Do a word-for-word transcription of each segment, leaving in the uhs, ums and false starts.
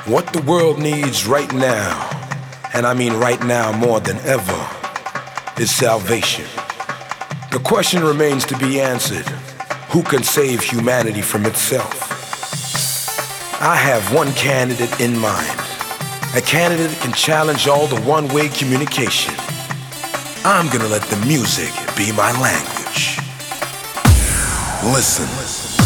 What the world needs right now, and I mean right now more than ever, is salvation. The question remains to be answered: who can save humanity from itself? I have one candidate in mind, a candidate that can challenge all the one-way communication. I'm gonna let the music be my language. Listen.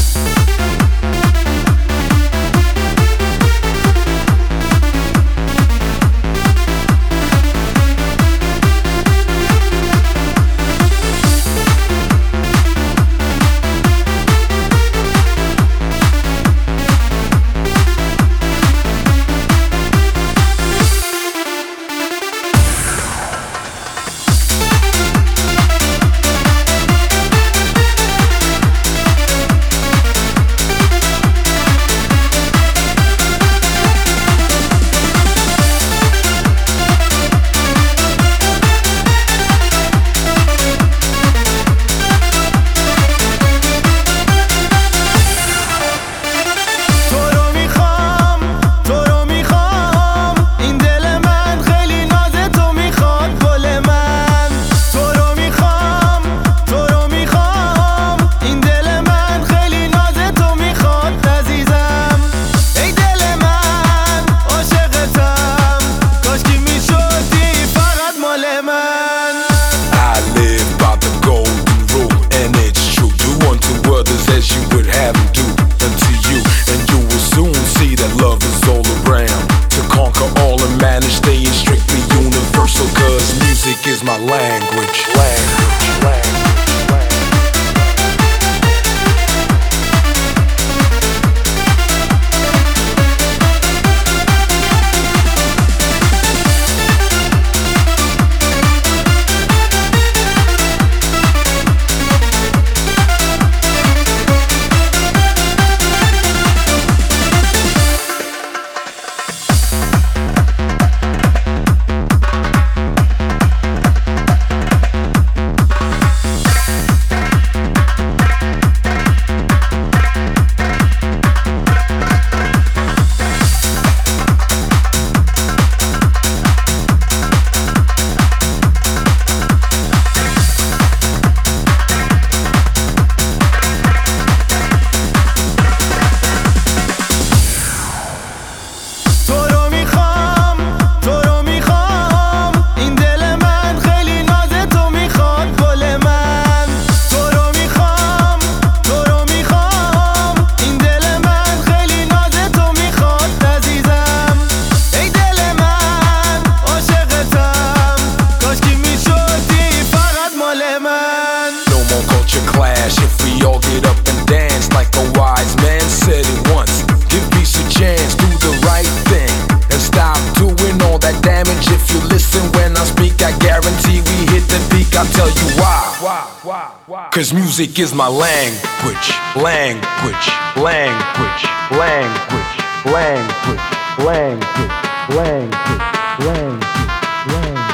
Is my language, language, language. I'll tell you why. Cause music is my language, language, language, language, language, language, language, language, language.